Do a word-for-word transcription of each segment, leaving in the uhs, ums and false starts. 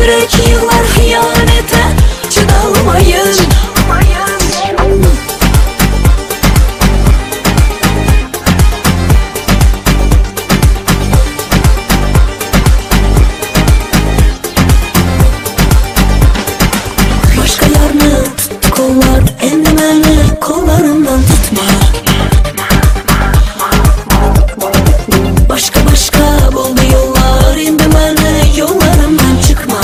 yürek yığlar hıyanete çydalmayın. Başkalarını tuttu kollar, endi məni kollarımdan tutma. Başka başka buldu yollar, endi məni yollarımdan çıkma.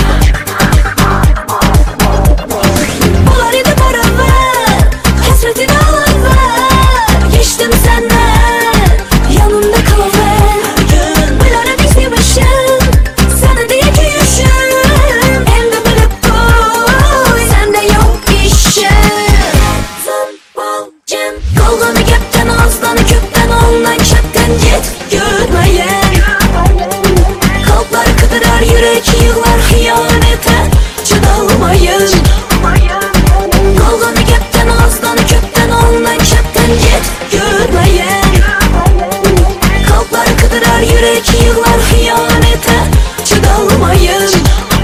Bunlar idi beraber, hasretini alan ver. Geçtim senden, yanımda kal ver. Bilərəm istəmişəm, sənə deyə ki yaşım. Endi bilib qoy, səndə yox işim. Zımbalcım, qalğanı gəpdən, azdanı köpdən, ondan çəpdən get görməyin. Kalpları kıdırar, yürek yığlar hıyanete çydalmayın. Qalğanı gəpdən, azdanı köpdən, ondan çəpdən get görməyin. Kalpları kıdırar, yürek yığlar hıyanete çydalmayın.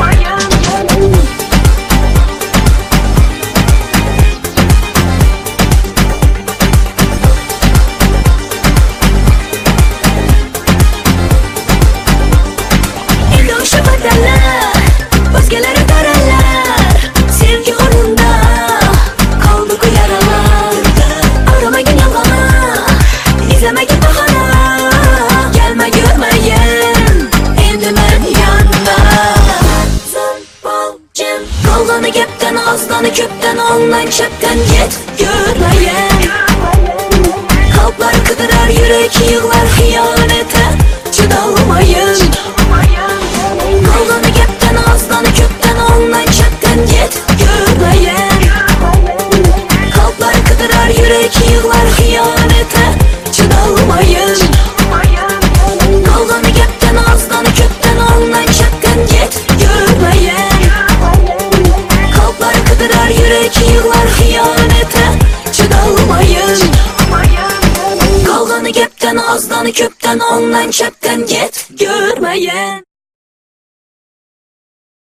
Eloşa bedeller, özgelere derler. Sevgi uğrunda kaldık o yaralar. Arama gün yalana, izleme git bahana. Gelme görmeyin, endi mən yanda. Zımbalcım, qalğanı gəpdən, azdanı köpdən, ondan çəpdən get görməyin. Kalpları kıdırar, yürek yığlar hıyanete çydalmayın. Qalğanı gəpdən, azdanı köpdən, ondan çəpdən get görməyin. Kalpları kıdırar, yürek yığlar hıyanete çydalmayın. Qalğanı gəpdən, azdanı köpdən, ondan çəpdən get görməyin. Kalpları kıdırar, yürek yığlar hıyanete çydalmayın. Qalğanı gəpdən, azdanı köpdən, ondan çəpdən get görməyin.